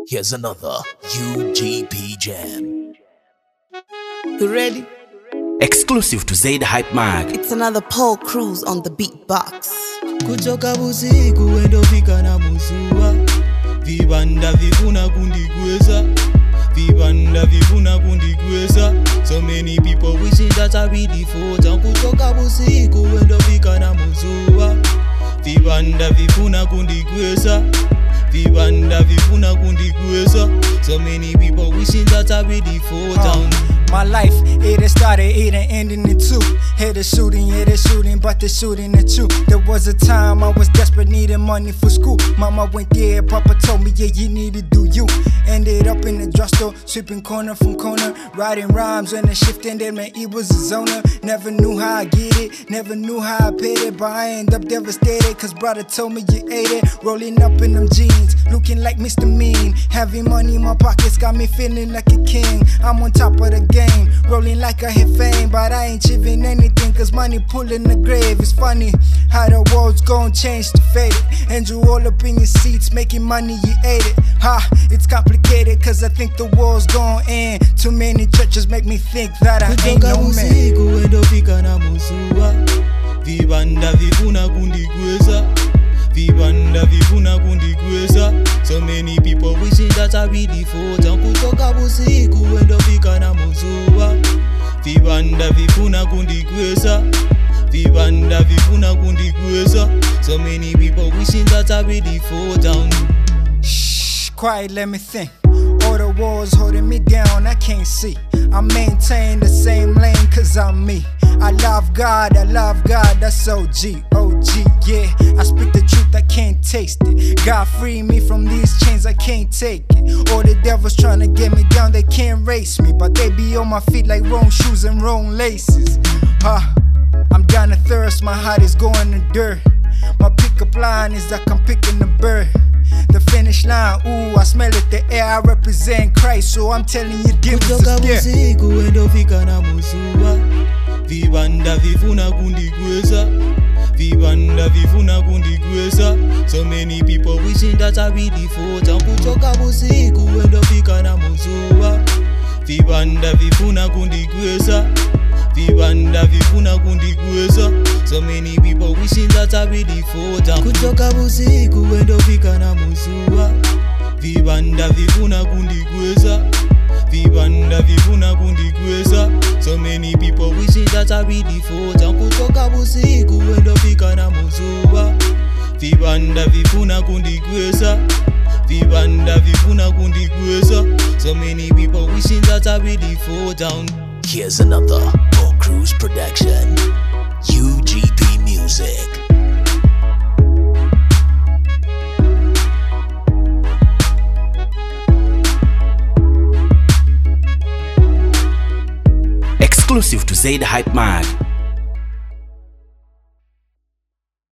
Here's another UGP jam. You ready? Exclusive to Zaid Hype Mag. It's another Paul Cruz on the beatbox. Kuchoka busiku endofika na musua, vibanda vifuna kundigweza, vibanda vifuna kundigweza. So many people wishing that I really fought. Kuchoka busiku endofika na musua, vibanda vifuna kundigweza, vibanda vifuna kundigweza. So many people wishing that I really fought. My life, it started, it ending in two. Hit a shooting, but the shooting at you. There was a time I was desperate, needing money for school. Mama went there, Papa told me, yeah, you need to do you. Ended up in the drugstore, sweeping corner from corner, writing rhymes when the shift ended, man, it was a zoner. Never knew how I get it, never knew how I paid it, but I end up devastated, cause brother told me you ate it. Rolling up in them jeans, looking like Mr. Mean. Having money in my pockets got me feeling like a king. I'm on top of the game, rolling like I hit fame, but I ain't achieving anything, cause money pulling the grave. It's funny how the world's gon' change to fade it, and you all up in your seats making money, you ate it. Ha, it's complicated, cause I think the world's gon' end. Too many churches make me think that I ain't no man. Endofika na musua, vibanda vifuna kundigweza, vibanda vifuna kundigweza. So many people wishing that I really fought. Kuchoka busiku endofika na musua, vibanda vifuna kundigweza, vibanda vifuna kundigweza. So many people wishing that I really fall down. Shh, quiet, let me think. All the walls holding me down, I can't see. I maintain the same lane, cause I'm me. I love God, that's OG, yeah. I speak the truth, I can't taste it. God free me from these chains, I can't take it. All the devils trying to get me down, they can't race me, but they be on my feet like wrong shoes and wrong laces. I'm down to thirst, my heart is going to dirt. My pickup line is like I'm picking a bird. The finish line, ooh, I smell it, the air, I represent Christ, so I'm telling you, give us a scare. Busiku endofika na musua, vibanda vifuna kundigweza, vibanda vifuna kundigweza. So many people wishing that I really fought. Kuchoka busiku endofika na musua, vibanda vifuna kundigweza, vibanda vifuna kundigweza. So many people wishing that I really fought. Kuchoka busiku endofika na musua, vibanda vifuna kundigweza, vibanda vifuna kundigweza. So many people wishing that I really fought. Kuchoka busiku endofika na musua, vibanda vifuna kundigweza, vibanda vifuna kundigweza. So many people wishing that I really fall down. Here's another Paul Cruz production. UGP Music. Exclusive to Zaid Hype Mag.